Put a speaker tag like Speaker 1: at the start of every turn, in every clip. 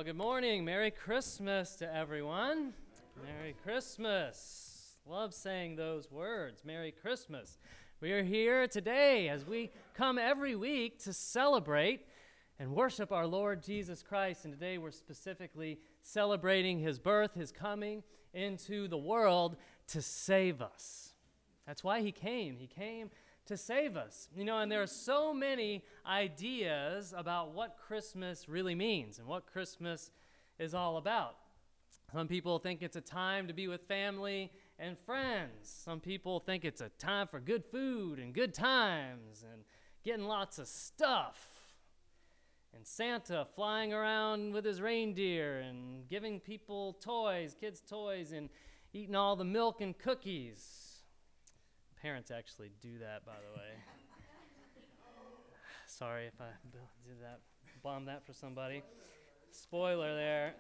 Speaker 1: Well, good morning. Merry Christmas to everyone. Merry Christmas. Love saying those words. Merry Christmas. We are here today as we come every week to celebrate and worship our Lord Jesus Christ. And today we're specifically celebrating his birth, his coming into the world to save us. That's why he came. He came to save us. You know, and there are so many ideas about what Christmas really means and what Christmas is all about. Some people think it's a time to be with family and friends. Some people think it's a time for good food and good times and getting lots of stuff. And Santa flying around with his reindeer and giving people toys, kids toys, and eating all the milk and cookies. Parents actually do that, by the way. Sorry if I did that, bombed that for somebody. Spoiler there.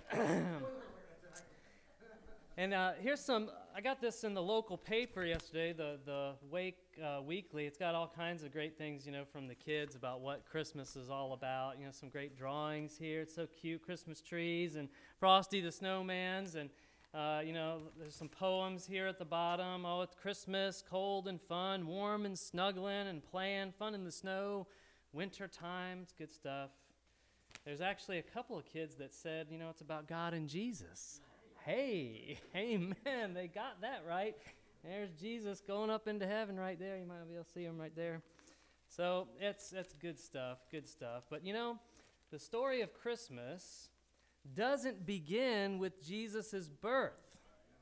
Speaker 1: And here's some, I got this in the local paper yesterday, the Wake Weekly. It's got all kinds of great things, you know, from the kids about what Christmas is all about. You know, some great drawings here. It's so cute, Christmas trees and Frosty the Snowmans. And you know, there's some poems here at the bottom. Oh, it's Christmas, cold and fun, warm and snuggling and playing, fun in the snow, winter time. It's good stuff. There's actually a couple of kids that said, you know, it's about God and Jesus. Hey, amen. They got that right. There's Jesus going up into heaven right there. You might be able to see him right there. So it's good stuff, good stuff. But, you know, the story of Christmas doesn't begin with Jesus' birth.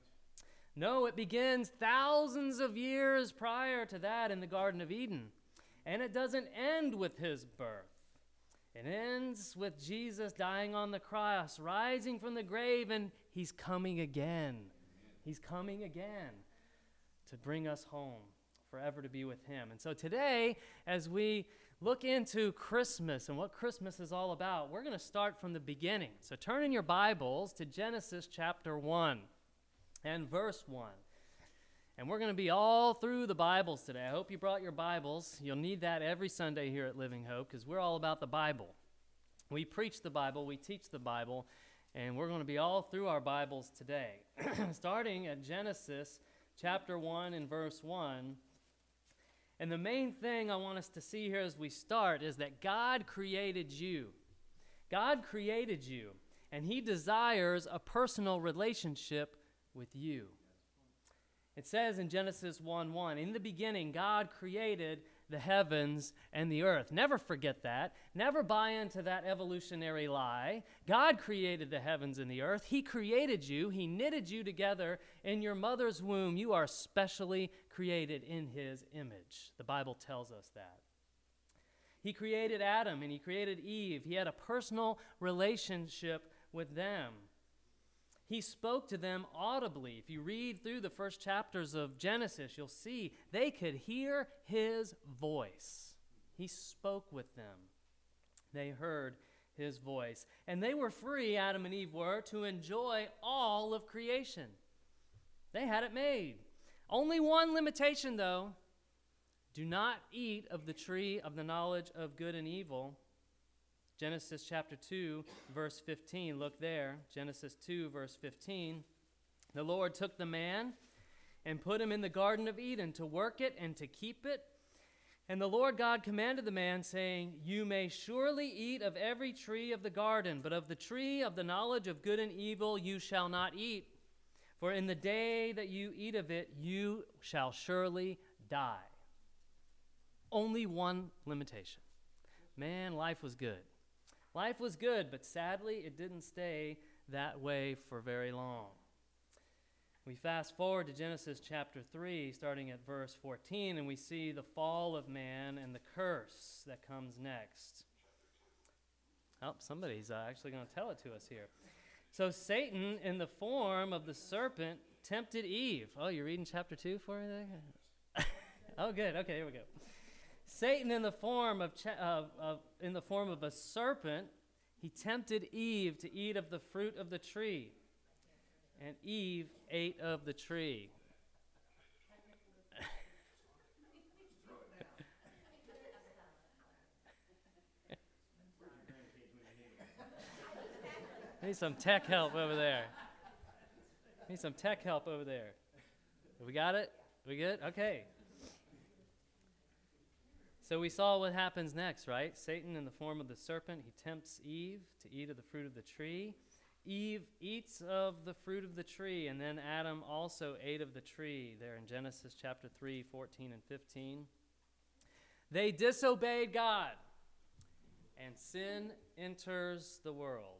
Speaker 1: No, it begins thousands of years prior to that in the Garden of Eden. And it doesn't end with his birth. It ends with Jesus dying on the cross, rising from the grave, and he's coming again. He's coming again to bring us home, forever to be with him. And so today, as we look into Christmas and what Christmas is all about, we're going to start from the beginning. So turn in your Bibles to Genesis chapter 1 and verse 1. And we're going to be all through the Bibles today. I hope you brought your Bibles. You'll need that every Sunday here at Living Hope because we're all about the Bible. We preach the Bible, we teach the Bible, and we're going to be all through our Bibles today. Starting at Genesis chapter 1 and verse 1. And the main thing I want us to see here as we start is that God created you. God created you, and he desires a personal relationship with you. It says in Genesis 1:1, in the beginning, God created the heavens and the earth. Never forget that. Never buy into that evolutionary lie. God created the heavens and the earth. He created you. He knitted you together in your mother's womb. You are specially created in his image. The Bible tells us that. He created Adam and he created Eve. He had a personal relationship with them. He spoke to them audibly. If you read through the first chapters of Genesis, you'll see they could hear his voice. He spoke with them. They heard his voice. And they were free, Adam and Eve were, to enjoy all of creation. They had it made. Only one limitation, though. Do not eat of the tree of the knowledge of good and evil. Genesis chapter 2, verse 15. Look there. Genesis 2, verse 15. The Lord took the man and put him in the Garden of Eden to work it and to keep it. And the Lord God commanded the man, saying, you may surely eat of every tree of the garden, but of the tree of the knowledge of good and evil you shall not eat. For in the day that you eat of it, you shall surely die. Only one limitation. Man, life was good. Life was good, but sadly, it didn't stay that way for very long. We fast forward to Genesis chapter 3, starting at verse 14, and we see the fall of man and the curse that comes next. Oh, somebody's actually going to tell it to us here. So Satan, in the form of the serpent, tempted Eve. Oh, you're reading chapter 2 for me there? Oh, good. Okay, here we go. Satan, in the form of a serpent, he tempted Eve to eat of the fruit of the tree, and Eve ate of the tree. Need some tech help over there. Need some tech help over there. We got it? We good? Okay. So we saw what happens next, right? Satan, in the form of the serpent, he tempts Eve to eat of the fruit of the tree. Eve eats of the fruit of the tree, and then Adam also ate of the tree, there in Genesis chapter 3, 14 and 15. They disobeyed God, and sin enters the world.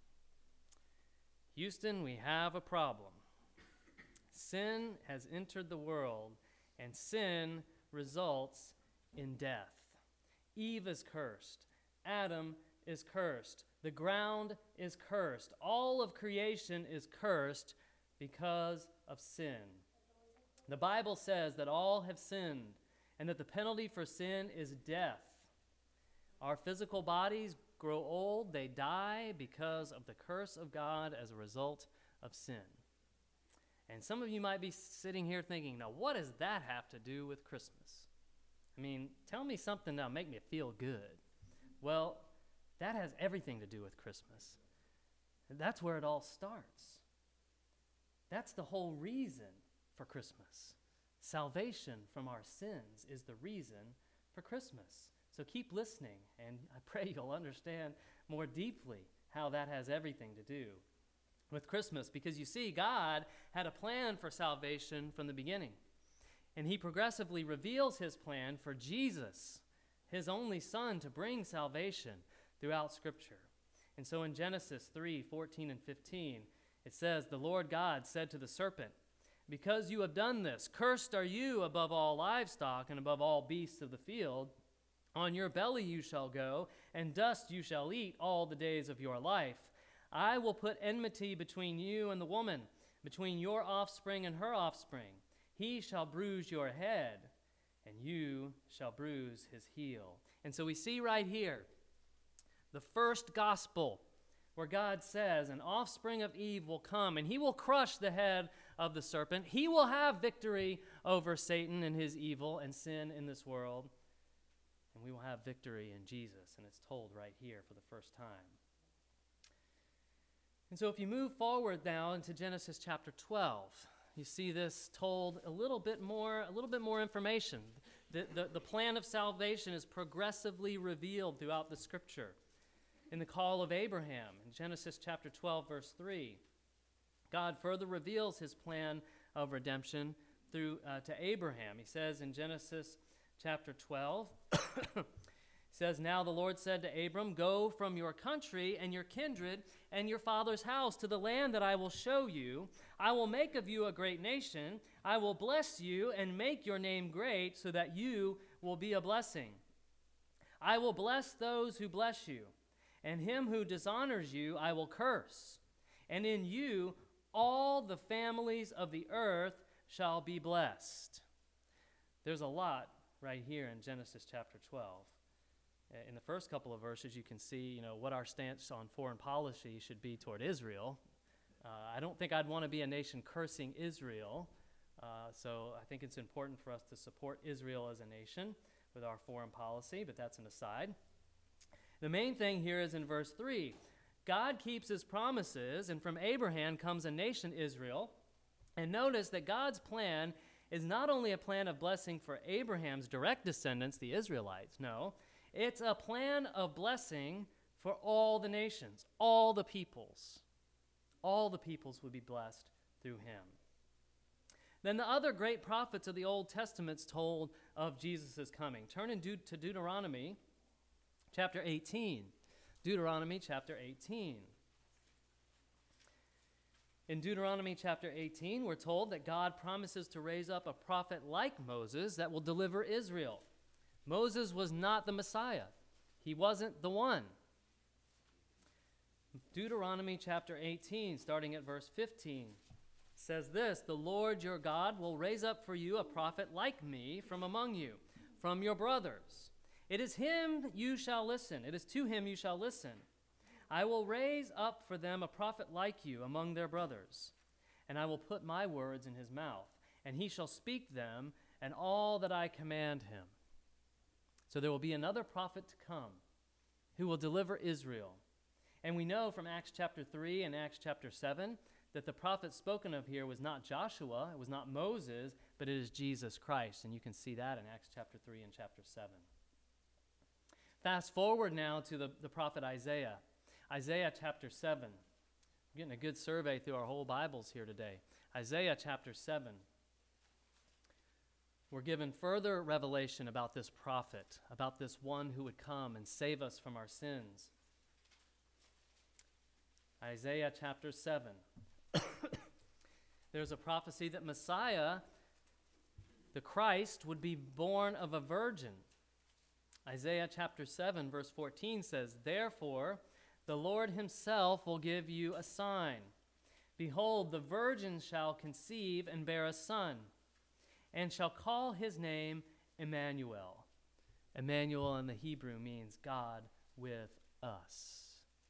Speaker 1: Houston, we have a problem. Sin has entered the world, and sin results in death. Eve is cursed. Adam is cursed. The ground is cursed. All of creation is cursed because of sin. The Bible says that all have sinned and that the penalty for sin is death. Our physical bodies grow old, they die because of the curse of God as a result of sin. And some of you might be sitting here thinking, now what does that have to do with Christmas? I mean, tell me something that'll make me feel good. Well, that has everything to do with Christmas. That's where it all starts. That's the whole reason for Christmas. Salvation from our sins is the reason for Christmas. So keep listening, and I pray you'll understand more deeply how that has everything to do with Christmas. Because you see, God had a plan for salvation from the beginning. And he progressively reveals his plan for Jesus, his only son, to bring salvation throughout Scripture. And so in Genesis 3, 14 and 15, it says, "The Lord God said to the serpent, 'Because you have done this, cursed are you above all livestock and above all beasts of the field. On your belly you shall go, and dust you shall eat all the days of your life. I will put enmity between you and the woman, between your offspring and her offspring. He shall bruise your head, and you shall bruise his heel.'" And so we see right here the first gospel where God says an offspring of Eve will come, and he will crush the head of the serpent. He will have victory over Satan and his evil and sin in this world. And we will have victory in Jesus, and it's told right here for the first time. And so if you move forward now into Genesis chapter 12, you see this told a little bit more information. The plan of salvation is progressively revealed throughout the Scripture. In the call of Abraham, in Genesis chapter 12, verse 3, God further reveals his plan of redemption to Abraham. He says in Genesis chapter 12, says, "Now the Lord said to Abram, 'Go from your country and your kindred and your father's house to the land that I will show you. I will make of you a great nation. I will bless you and make your name great so that you will be a blessing. I will bless those who bless you, and him who dishonors you I will curse. And in you all the families of the earth shall be blessed.'" There's a lot right here in Genesis chapter 12. In the first couple of verses, you can see, what our stance on foreign policy should be toward Israel. I don't think I'd want to be a nation cursing Israel, so I think it's important for us to support Israel as a nation with our foreign policy, but that's an aside. The main thing here is in verse 3. God keeps his promises, and from Abraham comes a nation, Israel. And notice that God's plan is not only a plan of blessing for Abraham's direct descendants, the Israelites. No, it's a plan of blessing for all the nations, all the peoples. All the peoples would be blessed through him. Then the other great prophets of the Old Testament's told of Jesus' coming. Turn to Deuteronomy chapter 18. Deuteronomy chapter 18. In Deuteronomy chapter 18, we're told that God promises to raise up a prophet like Moses that will deliver Israel. Moses was not the Messiah. He wasn't the one. Deuteronomy chapter 18, starting at verse 15, says this, "The Lord your God will raise up for you a prophet like me from among you, from your brothers. It is him you shall listen. It is to him you shall listen. I will raise up for them a prophet like you among their brothers, and I will put my words in his mouth, and he shall speak them and all that I command him." So there will be another prophet to come who will deliver Israel. And we know from Acts chapter 3 and Acts chapter 7 that the prophet spoken of here was not Joshua, it was not Moses, but it is Jesus Christ. And you can see that in Acts chapter 3 and chapter 7. Fast forward now to the prophet Isaiah. Isaiah chapter 7. We're getting a good survey through our whole Bibles here today. Isaiah chapter 7. We're given further revelation about this prophet, about this one who would come and save us from our sins. Isaiah chapter 7. There's a prophecy that Messiah, the Christ, would be born of a virgin. Isaiah chapter 7, verse 14 says, "Therefore, the Lord himself will give you a sign. Behold, the virgin shall conceive and bear a son, and shall call his name Emmanuel." Emmanuel in the Hebrew means God with us.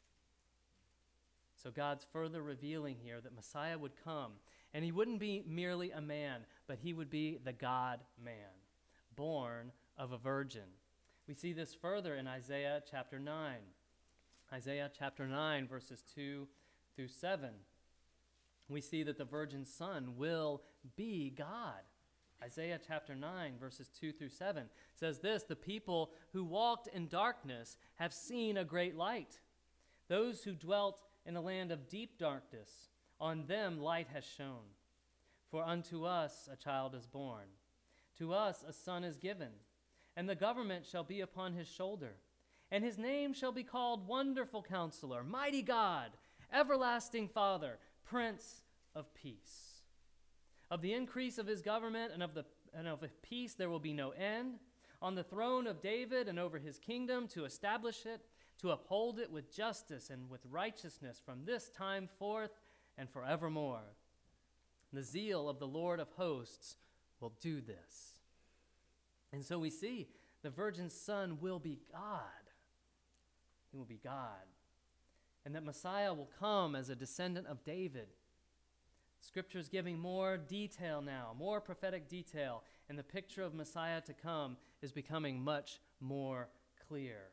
Speaker 1: So God's further revealing here that Messiah would come, and he wouldn't be merely a man, but he would be the God-man, born of a virgin. We see this further in Isaiah chapter 9. Isaiah chapter 9, verses 2 through 7. We see that the virgin son will be God. Isaiah chapter 9, verses 2 through 7 says this, "The people who walked in darkness have seen a great light. Those who dwelt in a land of deep darkness, on them light has shone. For unto us a child is born, to us a son is given, and the government shall be upon his shoulder. And his name shall be called Wonderful Counselor, Mighty God, Everlasting Father, Prince of Peace. Of the increase of his government and of his peace there will be no end. On the throne of David and over his kingdom, to establish it, to uphold it with justice and with righteousness from this time forth and forevermore. The zeal of the Lord of hosts will do this." And so we see the virgin son will be God. He will be God. And that Messiah will come as a descendant of David. Scripture is giving more detail now, more prophetic detail, and the picture of Messiah to come is becoming much more clear.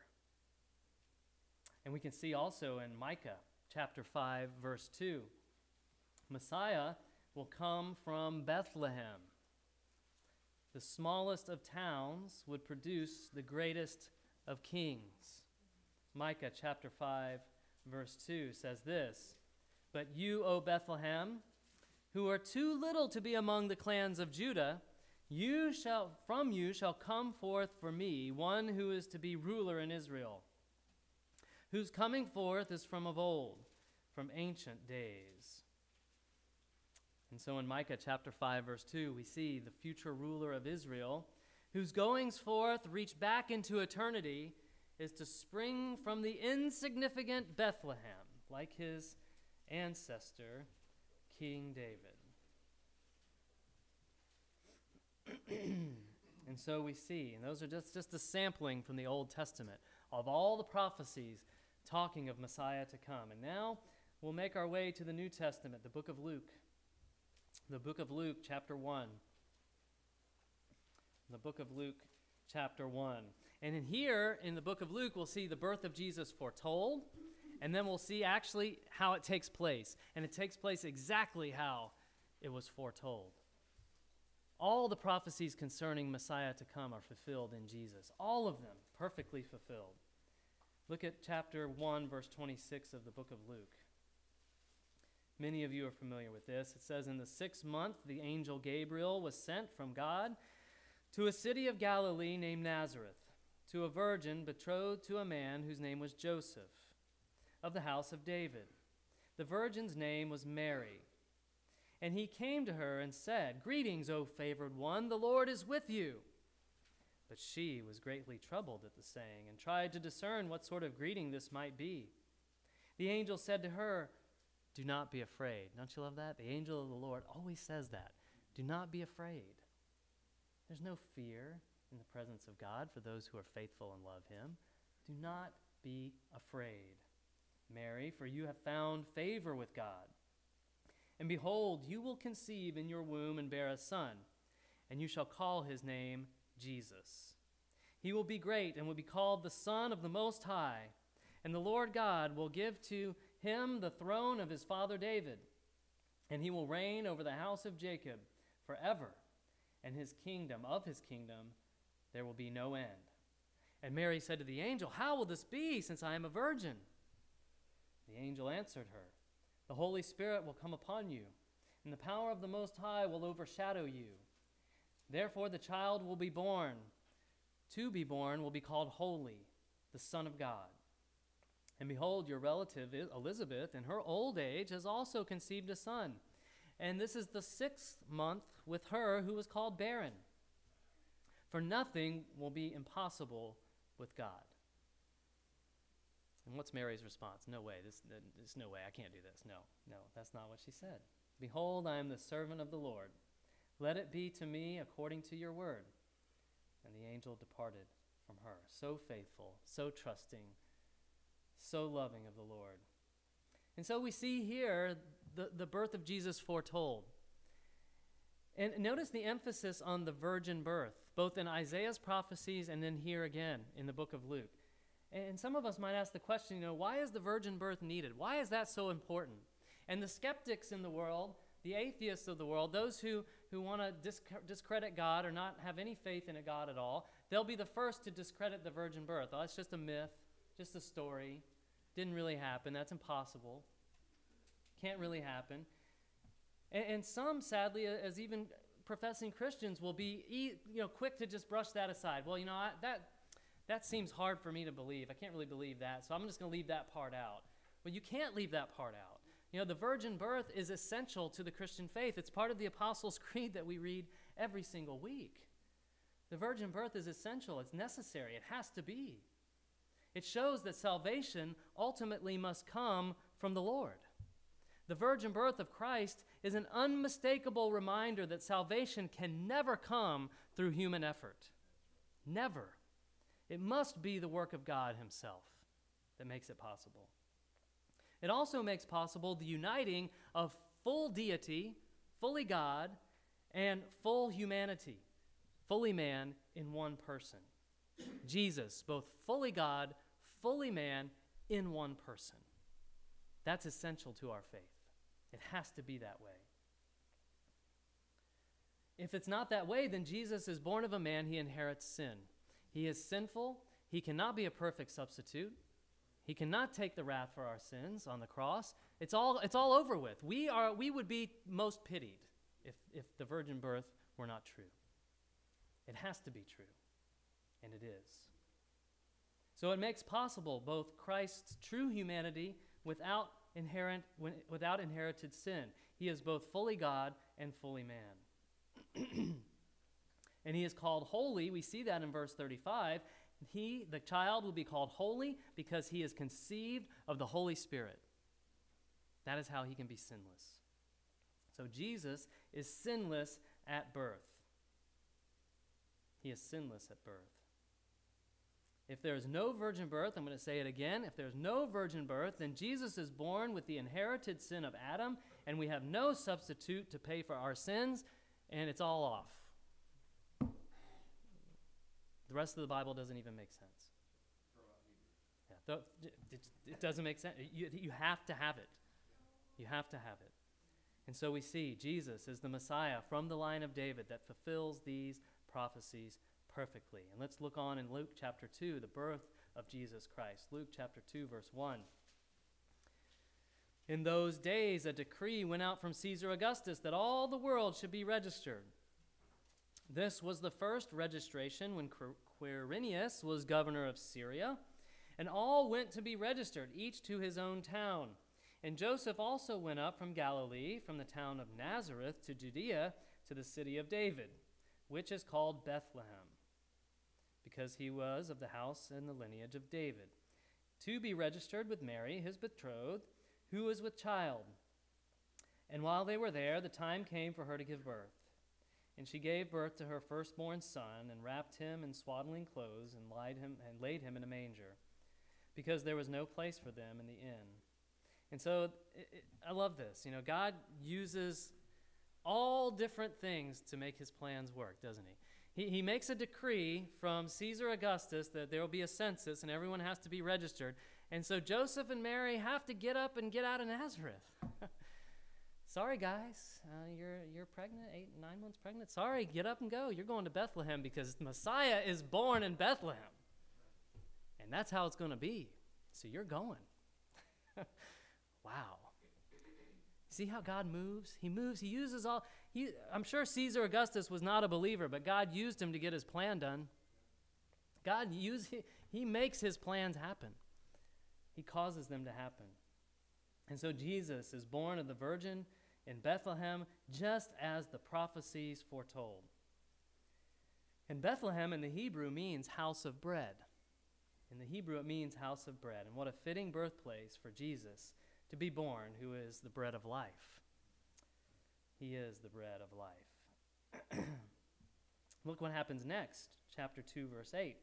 Speaker 1: And we can see also in Micah chapter 5, verse 2, Messiah will come from Bethlehem. The smallest of towns would produce the greatest of kings. Micah chapter 5, verse 2 says this, "But you, O Bethlehem, who are too little to be among the clans of Judah, from you shall come forth for me one who is to be ruler in Israel, whose coming forth is from of old, from ancient days." And so in Micah chapter 5, verse 2, we see the future ruler of Israel, whose goings forth reach back into eternity, is to spring from the insignificant Bethlehem, like his ancestor, King David. And so we see, and those are just a sampling from the Old Testament of all the prophecies talking of Messiah to come. And now we'll make our way to the New Testament, the book of Luke. The book of Luke, chapter 1. The book of Luke, chapter 1. And in the book of Luke, we'll see the birth of Jesus foretold, and then we'll see actually how it takes place. And it takes place exactly how it was foretold. All the prophecies concerning Messiah to come are fulfilled in Jesus. All of them perfectly fulfilled. Look at chapter 1, verse 26 of the book of Luke. Many of you are familiar with this. It says, "In the 6th month, the angel Gabriel was sent from God to a city of Galilee named Nazareth, to a virgin betrothed to a man whose name was Joseph, of the house of David. The virgin's name was Mary. And he came to her and said, 'Greetings, O favored one, the Lord is with you.' But she was greatly troubled at the saying and tried to discern what sort of greeting this might be. The angel said to her, 'Do not be afraid.'" Don't you love that? The angel of the Lord always says that. Do not be afraid. There's no fear in the presence of God for those who are faithful and love him. Do not be afraid, Mary, for you have found favor with God. And behold, you will conceive in your womb and bear a son, and you shall call his name Jesus. He will be great and will be called the Son of the Most High, And the Lord God will give to him the throne of his father David, and he will reign over the house of Jacob forever, and of his kingdom, there will be no end. And Mary said to the angel, "How will this be, since I am a virgin?" The angel answered her, "The Holy Spirit will come upon you, and the power of the Most High will overshadow you. Therefore the child will be born. To be born will be called Holy, the Son of God. And behold, your relative Elizabeth, in her old age, has also conceived a son. And this is the 6th month with her who was called barren. For nothing will be impossible with God." And what's Mary's response? No way, there's no way, I can't do this. No, that's not what she said. "Behold, I am the servant of the Lord. Let it be to me according to your word." And the angel departed from her. So faithful, so trusting, so loving of the Lord. And so we see here the birth of Jesus foretold. And notice the emphasis on the virgin birth, both in Isaiah's prophecies and then here again in the book of Luke. And some of us might ask the question, why is the virgin birth needed? Why is that so important? And the skeptics in the world, the atheists of the world, those who want to discredit God or not have any faith in a God at all, they'll be the first to discredit the virgin birth. Oh, it's just a myth, just a story. Didn't really happen. That's impossible. Can't really happen. And some, sadly, as even professing Christians, will be quick to just brush that aside. Well, that seems hard for me to believe. I can't really believe that, so I'm just going to leave that part out. Well, you can't leave that part out. The virgin birth is essential to the Christian faith. It's part of the Apostles' Creed that we read every single week. The virgin birth is essential. It's necessary. It has to be. It shows that salvation ultimately must come from the Lord. The virgin birth of Christ is an unmistakable reminder that salvation can never come through human effort. Never. It must be the work of God himself that makes it possible. It also makes possible the uniting of full deity, fully God, and full humanity, fully man in one person. Jesus, both fully God, fully man in one person. That's essential to our faith. It has to be that way. If it's not that way, then Jesus is born of a man, he inherits sin. He is sinful. He cannot be a perfect substitute. He cannot take the wrath for our sins on the cross. It's all over with. We would be most pitied if the virgin birth were not true. It has to be true, and it is. So it makes possible both Christ's true humanity without inherited sin. He is both fully God and fully man. And he is called holy. We see that in verse 35. The child will be called holy because he is conceived of the Holy Spirit. That is how he can be sinless. So Jesus is sinless at birth. He is sinless at birth. If there is no virgin birth, I'm going to say it again, if there's no virgin birth, then Jesus is born with the inherited sin of Adam, and we have no substitute to pay for our sins, and it's all off. The rest of the Bible doesn't even make sense. Yeah, it doesn't make sense. You have to have it. You have to have it. And so we see Jesus is the Messiah from the line of David that fulfills these prophecies perfectly. And let's look on in Luke chapter 2, the birth of Jesus Christ. Luke chapter 2, verse 1. In those days, a decree went out from Caesar Augustus that all the world should be registered. This was the first registration when Quirinius was governor of Syria, and all went to be registered, each to his own town. And Joseph also went up from Galilee, from the town of Nazareth to Judea, to the city of David, which is called Bethlehem, because he was of the house and the lineage of David, to be registered with Mary, his betrothed, who was with child. And while they were there, the time came for her to give birth. And she gave birth to her firstborn son, and wrapped him in swaddling clothes, and laid him in a manger, because there was no place for them in the inn. And so I love this. God uses all different things to make his plans work, doesn't he? He makes a decree from Caesar Augustus that there will be a census and everyone has to be registered. And so Joseph and Mary have to get up and get out of Nazareth. Sorry, guys, you're pregnant, 9 months pregnant. Sorry, get up and go. You're going to Bethlehem because Messiah is born in Bethlehem. And that's how it's going to be. So you're going. Wow. See how God moves? He moves. He uses all. I'm sure Caesar Augustus was not a believer, but God used him to get his plan done. He makes his plans happen. He causes them to happen. And so Jesus is born of the Virgin in Bethlehem, just as the prophecies foretold. And Bethlehem in the Hebrew means house of bread. In the Hebrew, it means house of bread. And what a fitting birthplace for Jesus to be born, who is the bread of life. He is the bread of life. Look what happens next, chapter 2, verse 8.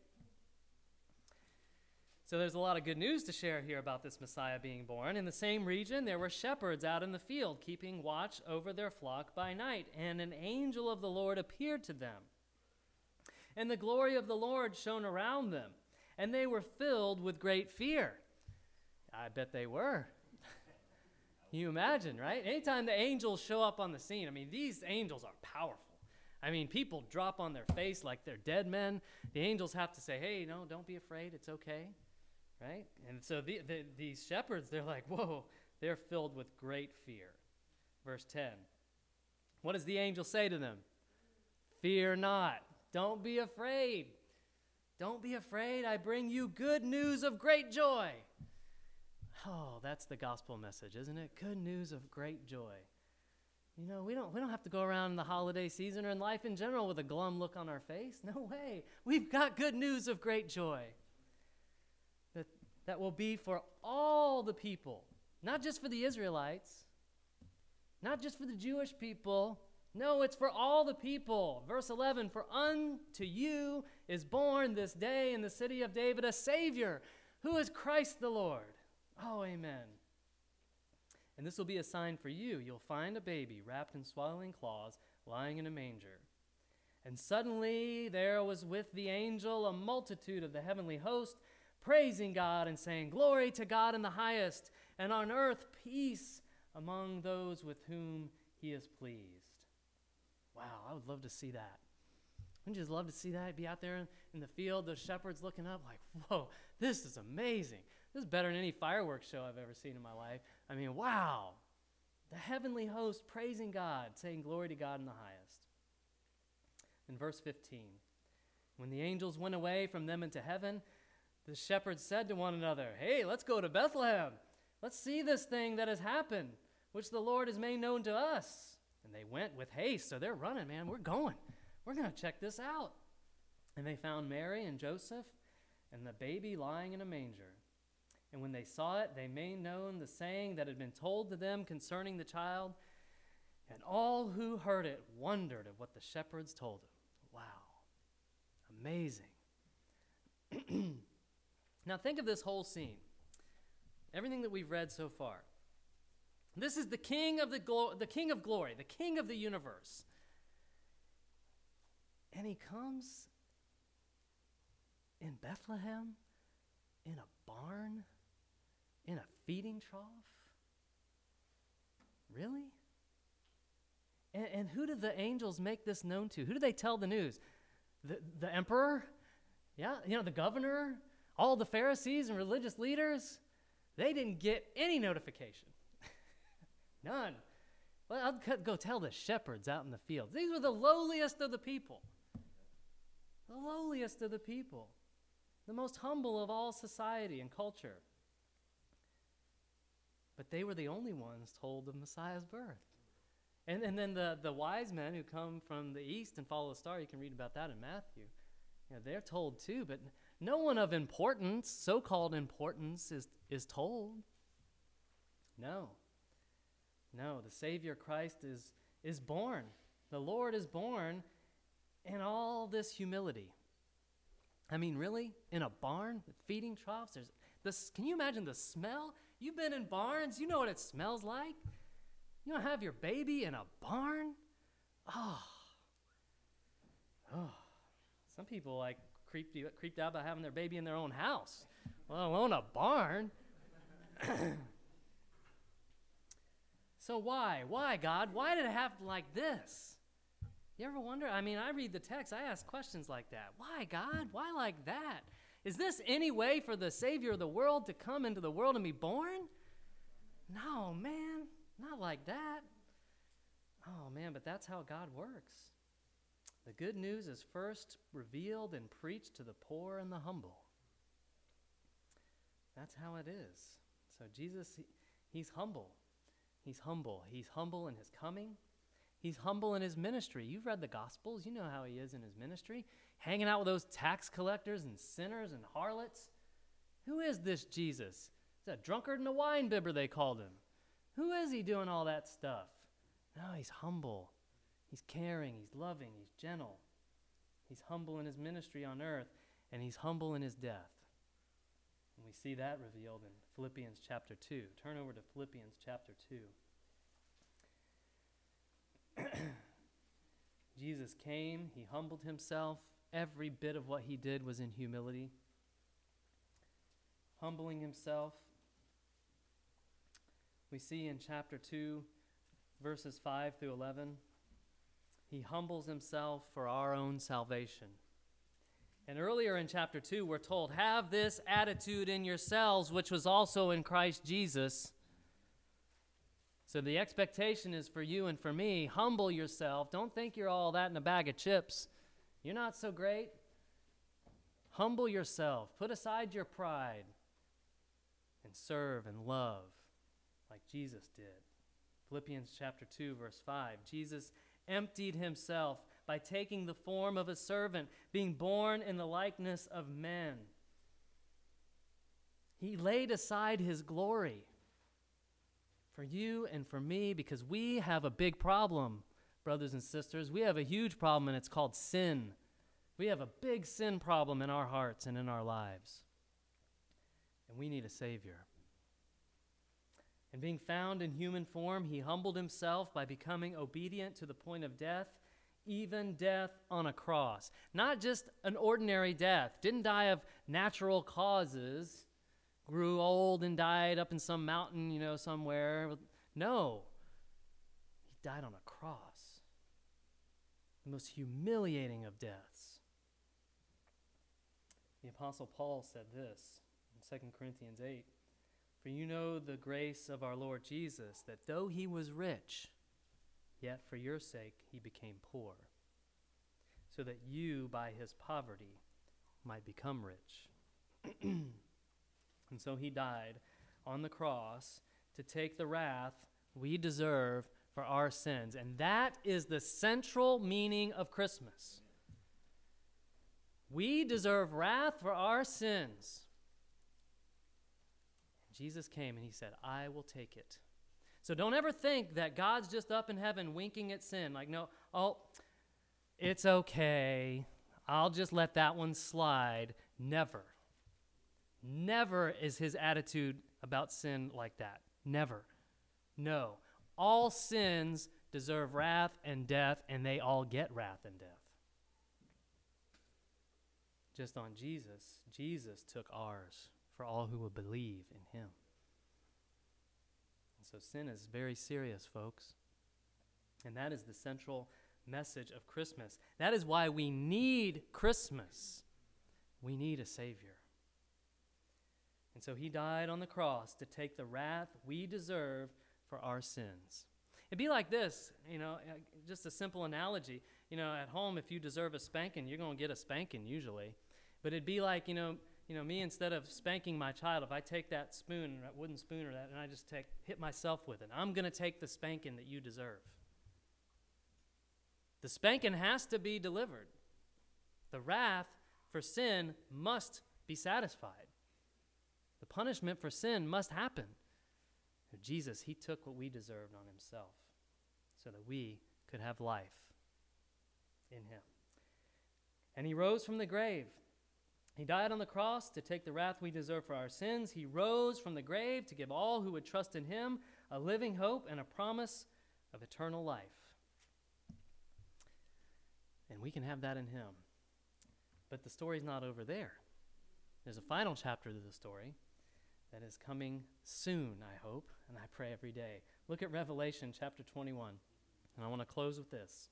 Speaker 1: So there's a lot of good news to share here about this Messiah being born. In the same region, there were shepherds out in the field, keeping watch over their flock by night, and an angel of the Lord appeared to them. And the glory of the Lord shone around them, and they were filled with great fear. I bet they were. Can you imagine, right? Anytime the angels show up on the scene, I mean, these angels are powerful. I mean, people drop on their face like they're dead men. The angels have to say, hey, no, don't be afraid. It's okay, right? And so these shepherds, they're like, whoa, they're filled with great fear. Verse 10, what does the angel say to them? Fear not. Don't be afraid. Don't be afraid. I bring you good news of great joy. Oh, that's the gospel message, isn't it? Good news of great joy. You know, we don't have to go around in the holiday season or in life in general with a glum look on our face. No way. We've got good news of great joy that will be for all the people, not just for the Israelites, not just for the Jewish people. No, it's for all the people. Verse 11, for unto you is born this day in the city of David a Savior, who is Christ the Lord. Oh, amen. And this will be a sign for you. You'll find a baby wrapped in swaddling cloths, lying in a manger. And suddenly there was with the angel a multitude of the heavenly host, praising God and saying, Glory to God in the highest, and on earth peace among those with whom he is pleased. Wow, I would love to see that. Wouldn't you just love to see that? Be out there in the field, those shepherds looking up like, whoa, this is amazing. This is better than any fireworks show I've ever seen in my life. I mean, wow. The heavenly host praising God, saying glory to God in the highest. In verse 15, when the angels went away from them into heaven, the shepherds said to one another, hey, let's go to Bethlehem. Let's see this thing that has happened, which the Lord has made known to us. And they went with haste, so they're running, man. We're going. We're going to check this out. And they found Mary and Joseph and the baby lying in a manger. And when they saw it, they made known the saying that had been told to them concerning the child. And all who heard it wondered at what the shepherds told them. Wow. Amazing. Now think of this whole scene. Everything that we've read so far. This is the King of the King of glory, the King of the universe. And he comes in Bethlehem, in a barn, in a feeding trough? Really? And who did the angels make this known to? Who did they tell the news? The emperor? Yeah, the governor? All the Pharisees and religious leaders? They didn't get any notification. None. Well, I'll go tell the shepherds out in the fields. These were the lowliest of the people. The lowliest of the people. The most humble of all society and culture. But they were the only ones told of Messiah's birth. And then the wise men who come from the east and follow the star, you can read about that in Matthew. They're told too, but no one of importance, so-called importance, is told. No, the Savior Christ is born. The Lord is born in all this humility. I mean, really? In a barn with feeding troughs? Can you imagine the smell? You've been in barns. You know what it smells like. You don't have your baby in a barn? Oh. Some people creeped out about having their baby in their own house. let alone a barn. So why? Why, God? Why did it happen like this? You ever wonder? I mean, I read the text, I ask questions like that. Why, God? Why like that? Is this any way for the Savior of the world to come into the world and be born? No, man, not like that. Oh, man, but that's how God works. The good news is first revealed and preached to the poor and the humble. That's how it is. So Jesus, he's humble. He's humble. He's humble in his coming. He's humble in his ministry. You've read the Gospels. You know how he is in his ministry. Hanging out with those tax collectors and sinners and harlots. Who is this Jesus? He's a drunkard and a wine bibber, they called him. Who is he doing all that stuff? No, he's humble. He's caring. He's loving. He's gentle. He's humble in his ministry on earth, and he's humble in his death. And we see that revealed in Philippians chapter 2. Turn over to Philippians chapter 2. Jesus came, he humbled himself. Every bit of what he did was in humility. Humbling himself. We see in chapter 2, verses 5 through 11, he humbles himself for our own salvation. And earlier in chapter 2, we're told, have this attitude in yourselves, which was also in Christ Jesus. So the expectation is for you and for me, humble yourself. Don't think you're all that in a bag of chips. You're not so great. Humble yourself. Put aside your pride and serve and love like Jesus did. Philippians chapter 2, verse 5. Jesus emptied himself by taking the form of a servant, being born in the likeness of men. He laid aside his glory for you and for me because we have a big problem, brothers and sisters. We have a huge problem, and it's called sin. We have a big sin problem in our hearts and in our lives. And we need a Savior. And being found in human form, he humbled himself by becoming obedient to the point of death, even death on a cross. Not just an ordinary death. Didn't die of natural causes. Grew old and died up in some mountain, somewhere. No. He died on a cross. The most humiliating of deaths. The Apostle Paul said this in 2 Corinthians 8. For you know the grace of our Lord Jesus, that though he was rich, yet for your sake he became poor, so that you by his poverty might become rich. And so he died on the cross to take the wrath we deserve for our sins. And that is the central meaning of Christmas. We deserve wrath for our sins. Jesus came and he said, I will take it. So don't ever think that God's just up in heaven winking at sin. Like, no, it's okay. I'll just let that one slide. Never. Never is his attitude about sin like that. Never. No. All sins deserve wrath and death, and they all get wrath and death. Just on Jesus, Jesus took ours for all who will believe in him. And so sin is very serious, folks. And that is the central message of Christmas. That is why we need Christmas. We need a Savior. And so he died on the cross to take the wrath we deserve for our sins. It'd be like this, just a simple analogy. At home, if you deserve a spanking, you're going to get a spanking usually. But it'd be like, me, instead of spanking my child, if I take that spoon, that wooden spoon and I just hit myself with it, I'm going to take the spanking that you deserve. The spanking has to be delivered. The wrath for sin must be satisfied. The punishment for sin must happen. Jesus, he took what we deserved on himself so that we could have life in him. And he rose from the grave. He died on the cross to take the wrath we deserve for our sins. He rose from the grave to give all who would trust in him a living hope and a promise of eternal life. And we can have that in him. But the story's not over there. There's a final chapter to the story that is coming soon, I hope, and I pray every day. Look at Revelation chapter 21, and I want to close with this.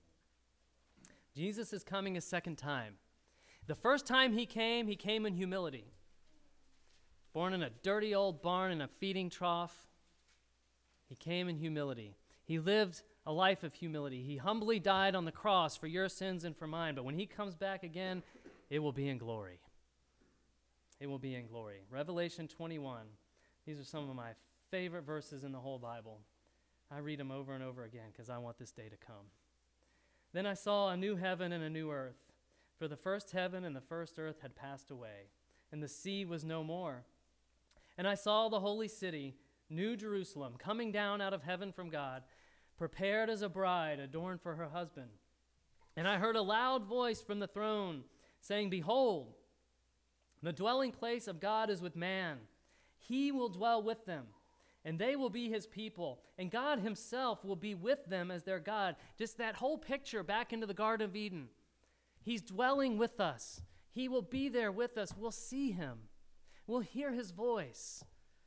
Speaker 1: Jesus is coming a second time. The first time he came in humility. Born in a dirty old barn in a feeding trough, he came in humility. He lived a life of humility. He humbly died on the cross for your sins and for mine, but when he comes back again, it will be in glory. It will be in glory. Revelation 21. These are some of my favorite verses in the whole Bible. I read them over and over again because I want this day to come. Then I saw a new heaven and a new earth, for the first heaven and the first earth had passed away, and the sea was no more. And I saw the holy city, New Jerusalem, coming down out of heaven from God, prepared as a bride adorned for her husband. And I heard a loud voice from the throne saying, "Behold, the dwelling place of God is with man. He will dwell with them, and they will be his people, and God himself will be with them as their God." Just that whole picture back into the Garden of Eden. He's dwelling with us. He will be there with us. We'll see him. We'll hear his voice.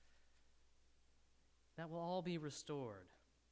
Speaker 1: That will all be restored.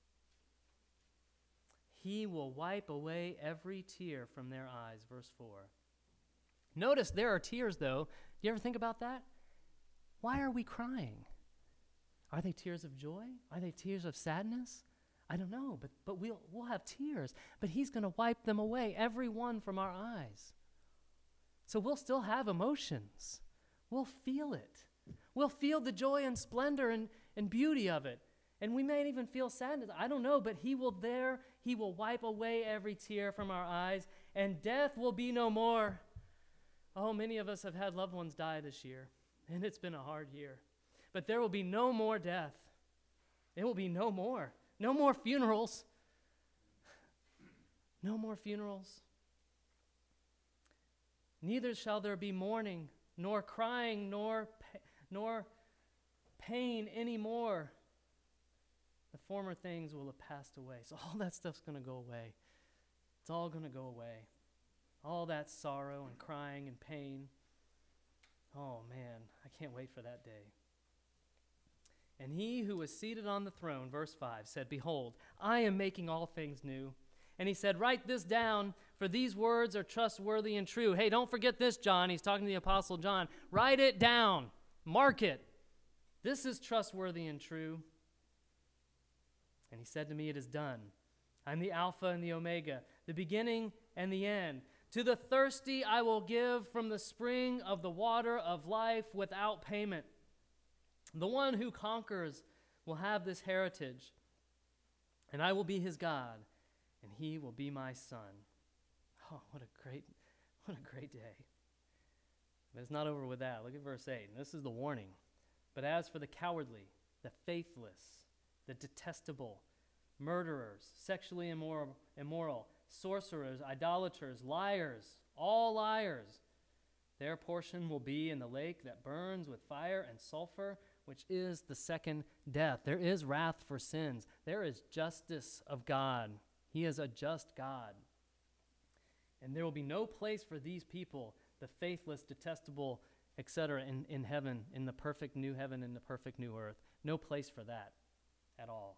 Speaker 1: He will wipe away every tear from their eyes, verse 4. Notice there are tears, though. Do you ever think about that? Why are we crying? Are they tears of joy? Are they tears of sadness? I don't know, but we'll have tears. But he's going to wipe them away, every one from our eyes. So we'll still have emotions. We'll feel it. We'll feel the joy and splendor and beauty of it. And we may even feel sadness. I don't know, but he will wipe away every tear from our eyes, and death will be no more. Oh, many of us have had loved ones die this year, and it's been a hard year. But there will be no more death. It will be no more. No more funerals. No more funerals. Neither shall there be mourning, nor crying, nor pain anymore. The former things will have passed away. So all that stuff's going to go away. It's all going to go away. All that sorrow and crying and pain. Oh man, I can't wait for that day. And he who was seated on the throne, verse 5, said, "Behold, I am making all things new." And he said, "Write this down, for these words are trustworthy and true." Hey, don't forget this, John. He's talking to the Apostle John. Write it down. Mark it. This is trustworthy and true. And he said to me, "It is done. I'm the Alpha and the Omega, the beginning and the end. To the thirsty I will give from the spring of the water of life without payment. The one who conquers will have this heritage, and I will be his God, and he will be my son." Oh, what a great day. But it's not over with that. Look at verse 8. And this is the warning. "But as for the cowardly, the faithless, the detestable, murderers, sexually immoral, sorcerers, idolaters, liars, all liars, their portion will be in the lake that burns with fire and sulfur, which is the second death." There is wrath for sins. There is justice of God. He is a just God. And there will be no place for these people, the faithless, detestable, etc., in heaven, in the perfect new heaven and the perfect new earth. No place for that at all.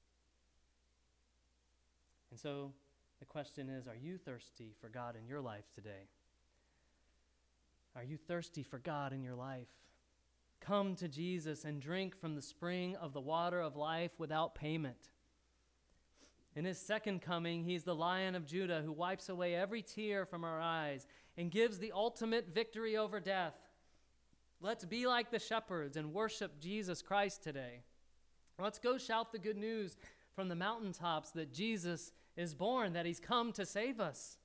Speaker 1: And so the question is, are you thirsty for God in your life today? Are you thirsty for God in your life? Come to Jesus and drink from the spring of the water of life without payment. In his second coming, he's the Lion of Judah who wipes away every tear from our eyes and gives the ultimate victory over death. Let's be like the shepherds and worship Jesus Christ today. Let's go shout the good news from the mountaintops that Jesus is born, that he's come to save us.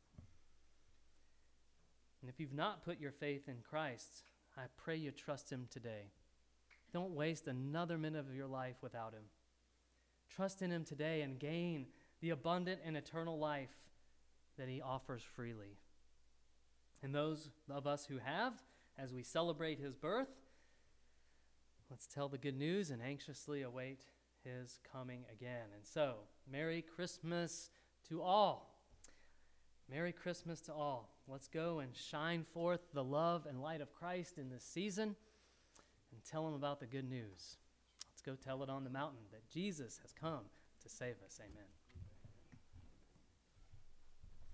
Speaker 1: And if you've not put your faith in Christ, I pray you trust him today. Don't waste another minute of your life without him. Trust in him today and gain the abundant and eternal life that he offers freely. And those of us who have, as we celebrate his birth, let's tell the good news and anxiously await his coming again. And so, Merry Christmas to all. Merry Christmas to all. Let's go and shine forth the love and light of Christ in this season and tell them about the good news. Let's go tell it on the mountain that Jesus has come to save us. Amen.